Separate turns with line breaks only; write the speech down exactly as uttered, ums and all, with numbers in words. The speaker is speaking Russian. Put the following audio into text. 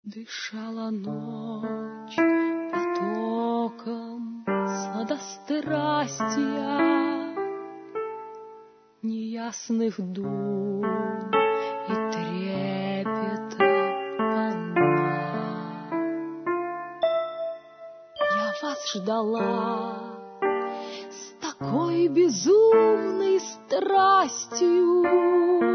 Дышала ночь потоком сладострастия, неясных дум и трепета она. Я вас ждала с такой безумной страстью,